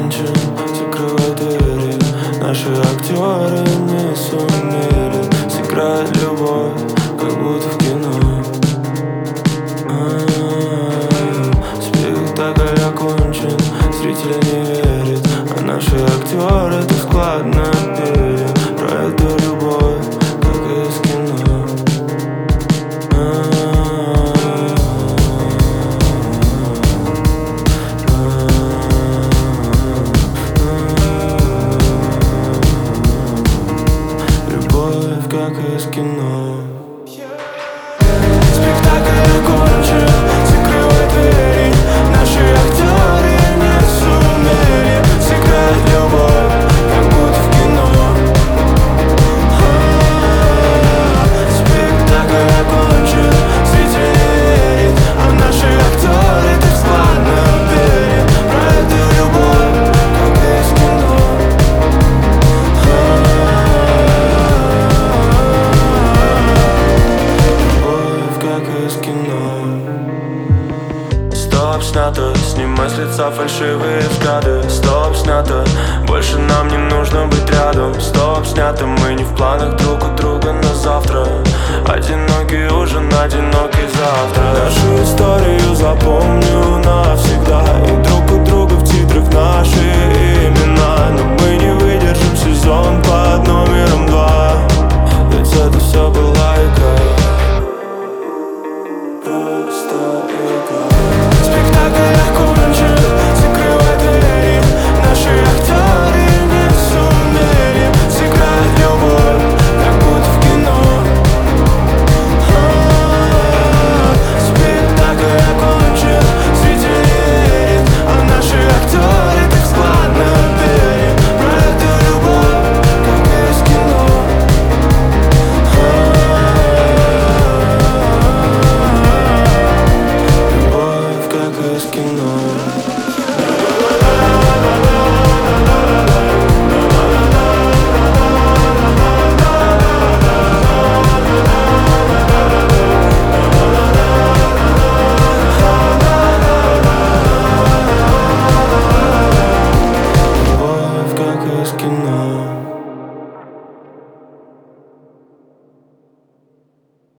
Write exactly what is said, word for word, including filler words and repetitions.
окончен, закрывай двери. Наши актеры не сумели сыграть любовь, как будто в кино. А-а-а. Спектакль окончен, зрители не верят, а наши актеры так складно пели про эту любовь, как из кино. Любовь, как из кино. Спектакль окончен, закрывай двери. Наши актеры не сумели сыграть любовь, как будто в кино. А-а-а. Спектакль окончен, зритель не верит, а наши актеры так складно пели про эту любовь, как из кино. Любовь, как из кино. Стоп, снято, снимай с лица фальшивые взгляды. Стоп, снято, больше нам не нужно быть рядом. Стоп, снято, мы не в планах друг у друга на завтра. Одинокий ужин, одинокий